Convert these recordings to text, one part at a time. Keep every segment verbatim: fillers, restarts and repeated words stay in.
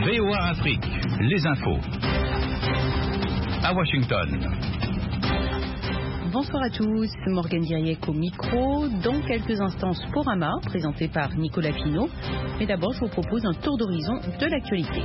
V O A Afrique, les infos. À Washington. Bonsoir à tous, Morgane Diriec au micro. Dans quelques instants, Sporama, présenté par Nicolas Pinault. Mais d'abord, je vous propose un tour d'horizon de l'actualité.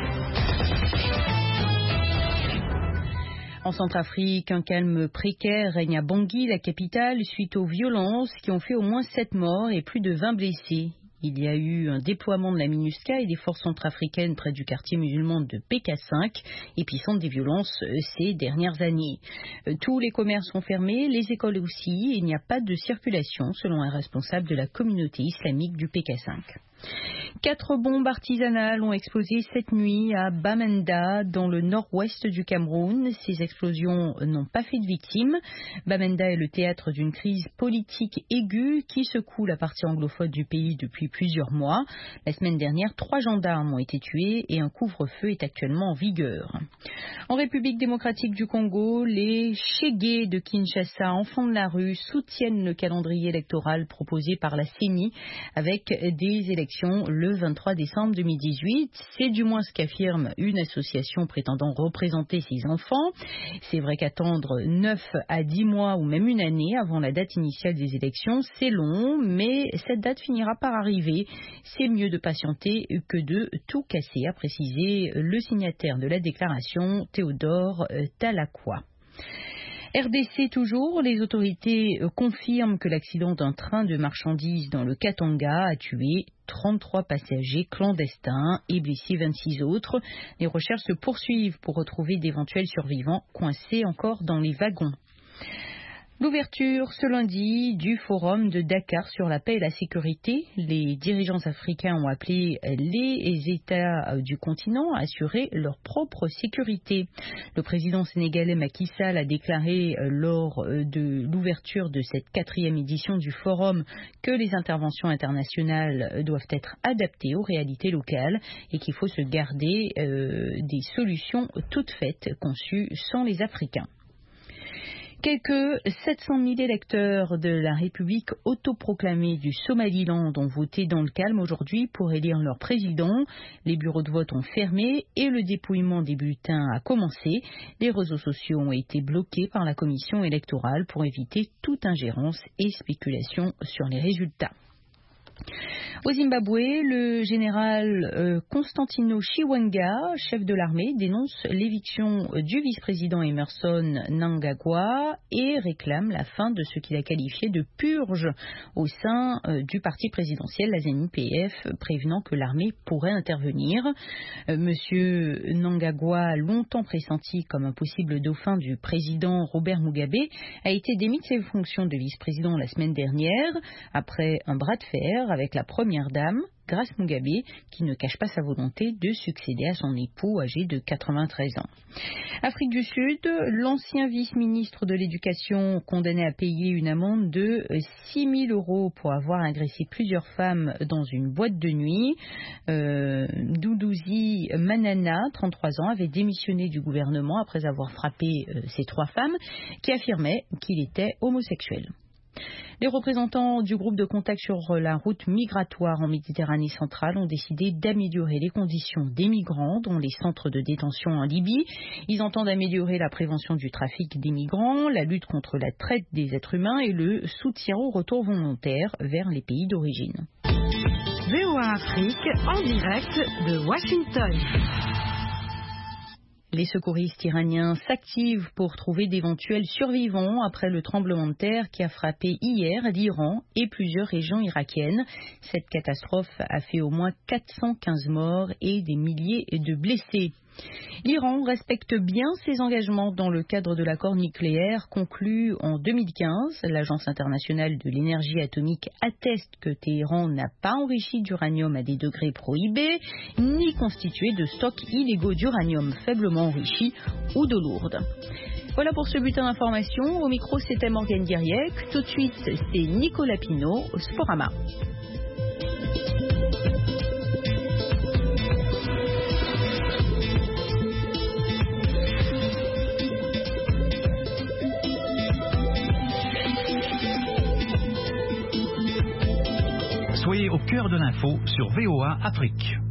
En Centrafrique, un calme précaire règne à Bangui, la capitale, suite aux violences qui ont fait au moins sept morts et plus de vingt blessés. Il y a eu un déploiement de la MINUSCA et des forces centrafricaines près du quartier musulman de P K cinq, épicentre des violences ces dernières années. Tous les commerces sont fermés, les écoles aussi, et il n'y a pas de circulation, selon un responsable de la communauté islamique du P K cinq. Quatre bombes artisanales ont explosé cette nuit à Bamenda, dans le nord-ouest du Cameroun. Ces explosions n'ont pas fait de victimes. Bamenda est le théâtre d'une crise politique aiguë qui secoue la partie anglophone du pays depuis plusieurs mois. La semaine dernière, trois gendarmes ont été tués et un couvre-feu est actuellement en vigueur. En République démocratique du Congo, les Chégués de Kinshasa, enfants de la rue, soutiennent le calendrier électoral proposé par la C E N I avec des élections le vingt-trois décembre deux mille dix-huit. C'est du moins ce qu'affirme une association prétendant représenter ces enfants. C'est vrai qu'attendre neuf à dix mois ou même une année avant la date initiale des élections, c'est long, mais cette date finira par arriver. C'est mieux de patienter que de tout casser, a précisé le signataire de la déclaration, Théodore Talakwa. R D C toujours, les autorités confirment que l'accident d'un train de marchandises dans le Katanga a tué trente-trois passagers clandestins et blessé vingt-six autres. Les recherches se poursuivent pour retrouver d'éventuels survivants coincés encore dans les wagons. L'ouverture ce lundi du forum de Dakar sur la paix et la sécurité. Les dirigeants africains ont appelé les États du continent à assurer leur propre sécurité. Le président sénégalais Macky Sall a déclaré lors de l'ouverture de cette quatrième édition du forum que les interventions internationales doivent être adaptées aux réalités locales et qu'il faut se garder euh, des solutions toutes faites conçues sans les Africains. Quelques sept cent mille électeurs de la République autoproclamée du Somaliland ont voté dans le calme aujourd'hui pour élire leur président. Les bureaux de vote ont fermé et le dépouillement des bulletins a commencé. Les réseaux sociaux ont été bloqués par la commission électorale pour éviter toute ingérence et spéculation sur les résultats. Au Zimbabwe, le général euh, Constantino Chiwenga, chef de l'armée, dénonce l'éviction du vice-président Emmerson Mnangagwa et réclame la fin de ce qu'il a qualifié de purge au sein euh, du parti présidentiel, la Z N U P F, prévenant que l'armée pourrait intervenir. Euh, Monsieur Mnangagwa, longtemps pressenti comme un possible dauphin du président Robert Mugabe, a été démis de ses fonctions de vice-président la semaine dernière après un bras de fer avec la première dame, Grace Mugabe, qui ne cache pas sa volonté de succéder à son époux âgé de quatre-vingt-treize ans. Afrique du Sud, l'ancien vice-ministre de l'Éducation condamné à payer une amende de six mille euros pour avoir agressé plusieurs femmes dans une boîte de nuit. Euh, Doudouzi Manana, trente-trois ans, avait démissionné du gouvernement après avoir frappé euh, ces trois femmes qui affirmaient qu'il était homosexuel. Les représentants du groupe de contact sur la route migratoire en Méditerranée centrale ont décidé d'améliorer les conditions des migrants dans les centres de détention en Libye. Ils entendent améliorer la prévention du trafic des migrants, la lutte contre la traite des êtres humains et le soutien au retour volontaire vers les pays d'origine. V O A Afrique en direct de Washington. Les secouristes iraniens s'activent pour trouver d'éventuels survivants après le tremblement de terre qui a frappé hier l'Iran et plusieurs régions irakiennes. Cette catastrophe a fait au moins quatre cent quinze morts et des milliers de blessés. L'Iran respecte bien ses engagements dans le cadre de l'accord nucléaire conclu en deux mille quinze. L'Agence internationale de l'énergie atomique atteste que Téhéran n'a pas enrichi d'uranium à des degrés prohibés, ni constitué de stocks illégaux d'uranium faiblement enrichi ou d'eau lourde. Voilà pour ce bulletin d'information. Au micro, c'était Morgane Diriec. Tout de suite, c'est Nicolas Pinault, Sporama. Soyez au cœur de l'info sur V O A Afrique.